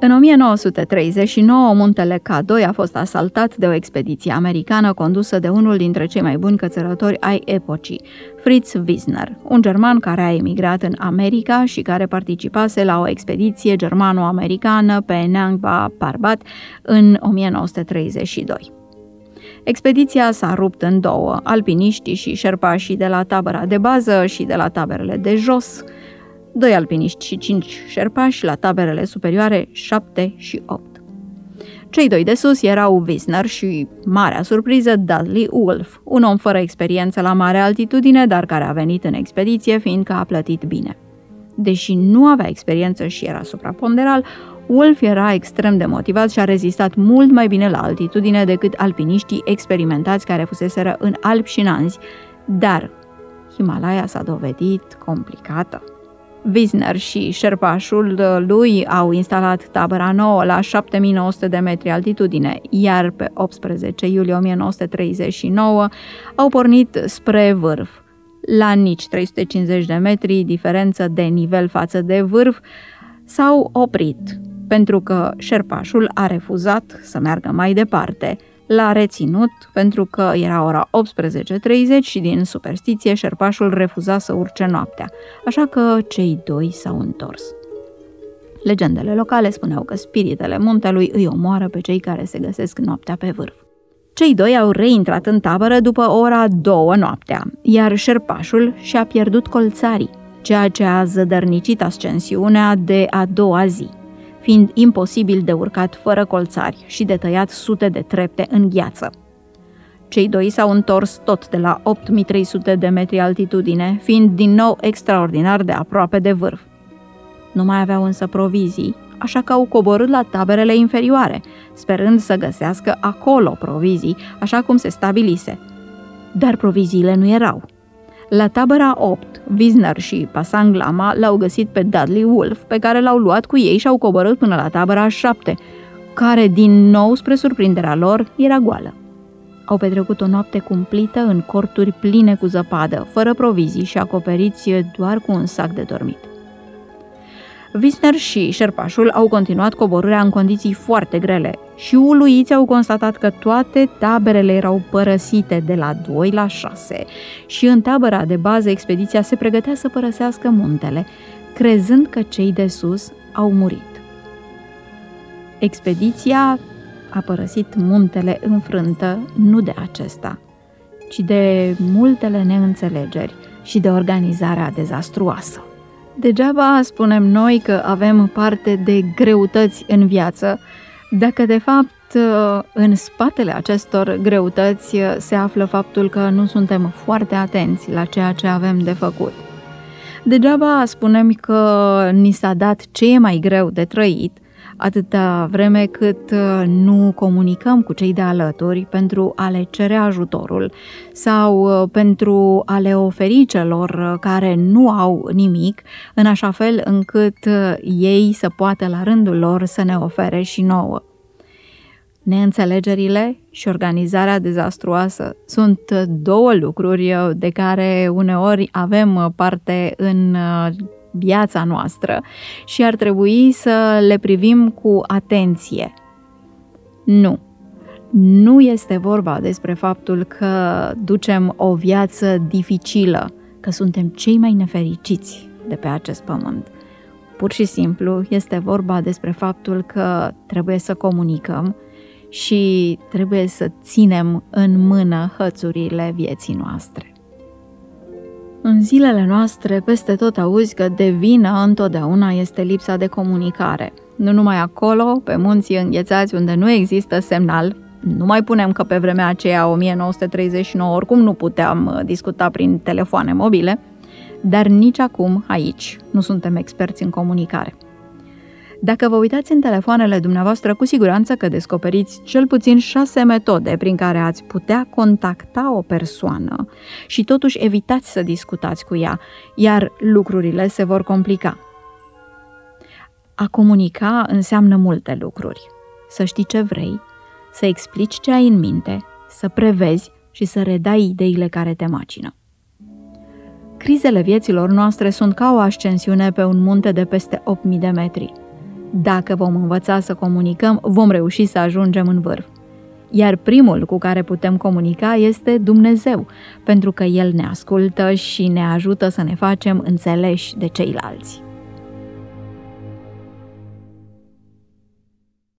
În 1939, muntele K2 a fost asaltat de o expediție americană condusă de unul dintre cei mai buni cățărători ai epocii, Fritz Wissner, un german care a emigrat în America și care participase la o expediție germano-americană pe Nangba Parbat în 1932. Expediția s-a rupt în două, alpiniștii și șerpașii de la tabăra de bază și de la taberele de jos, 2 alpiniști și 5 șerpași la taberele superioare 7 și 8. Cei 2 de sus erau Wissner și, marea surpriză, Dudley Wolf, un om fără experiență la mare altitudine, dar care a venit în expediție fiindcă a plătit bine. Deși nu avea experiență și era supraponderal, Wolf era extrem de motivat și a rezistat mult mai bine la altitudine decât alpiniștii experimentați care fuseseră în Alpi și în Anzi, dar Himalaya s-a dovedit complicată. Wissner și șerpașul lui au instalat tabăra nouă la 7900 de metri altitudine, iar pe 18 iulie 1939 au pornit spre vârf. La nici 350 de metri diferență de nivel față de vârf, s-au oprit, pentru că șerpașul a refuzat să meargă mai departe. L-a reținut pentru că era ora 18:30 și din superstiție șerpașul refuza să urce noaptea, așa că cei 2 s-au întors. Legendele locale spuneau că spiritele muntelui îi omoară pe cei care se găsesc noaptea pe vârf. Cei 2 au reintrat în tabără după ora 2 noaptea, iar șerpașul și-a pierdut colțarii, ceea ce a zădărnicit ascensiunea de a doua zi, fiind imposibil de urcat fără colțari și de tăiat sute de trepte în gheață. Cei 2 s-au întors tot de la 8300 de metri altitudine, fiind din nou extraordinar de aproape de vârf. Nu mai aveau însă provizii, așa că au coborât la taberele inferioare, sperând să găsească acolo provizii, așa cum se stabilise. Dar proviziile nu erau. La tabăra 8, Wissner și Pasang Lama l-au găsit pe Dudley Wolf, pe care l-au luat cu ei și au coborât până la tabăra 7, care, din nou, spre surprinderea lor, era goală. Au petrecut o noapte cumplită în corturi pline cu zăpadă, fără provizii și acoperiți doar cu un sac de dormit. Wissner și șerpașul au continuat coborârea în condiții foarte grele și uluiți au constatat că toate taberele erau părăsite de la 2 la 6 și în tabăra de bază expediția se pregătea să părăsească muntele, crezând că cei de sus au murit. Expediția a părăsit muntele înfrântă nu de acesta, ci de multele neînțelegeri și de organizarea dezastruoasă. Degeaba spunem noi că avem parte de greutăți în viață, dacă de fapt în spatele acestor greutăți se află faptul că nu suntem foarte atenți la ceea ce avem de făcut. Degeaba spunem că ni s-a dat ce e mai greu de trăit, atâta vreme cât nu comunicăm cu cei de alături pentru a le cere ajutorul sau pentru a le oferi celor care nu au nimic, în așa fel încât ei să poată la rândul lor să ne ofere și nouă. Neînțelegerile și organizarea dezastruoasă sunt 2 lucruri de care uneori avem parte în viața noastră și ar trebui să le privim cu atenție. Nu este vorba despre faptul că ducem o viață dificilă, că suntem cei mai nefericiți de pe acest pământ. Pur și simplu este vorba despre faptul că trebuie să comunicăm și trebuie să ținem în mână hățurile vieții noastre. În zilele noastre, peste tot auzi că de vină întotdeauna este lipsa de comunicare. Nu numai acolo, pe munții înghețați unde nu există semnal. Nu mai punem că pe vremea aceea, 1939, oricum nu puteam discuta prin telefoane mobile, dar nici acum, aici, nu suntem experți în comunicare. Dacă vă uitați în telefoanele dumneavoastră, cu siguranță că descoperiți cel puțin 6 metode prin care ați putea contacta o persoană și totuși evitați să discutați cu ea, iar lucrurile se vor complica. A comunica înseamnă multe lucruri. Să știi ce vrei, să explici ce ai în minte, să prevezi și să redai ideile care te macină. Crizele vieților noastre sunt ca o ascensiune pe un munte de peste 8000 de metri. Dacă vom învăța să comunicăm, vom reuși să ajungem în vârf. Iar primul cu care putem comunica este Dumnezeu, pentru că El ne ascultă și ne ajută să ne facem înțeleși de ceilalți.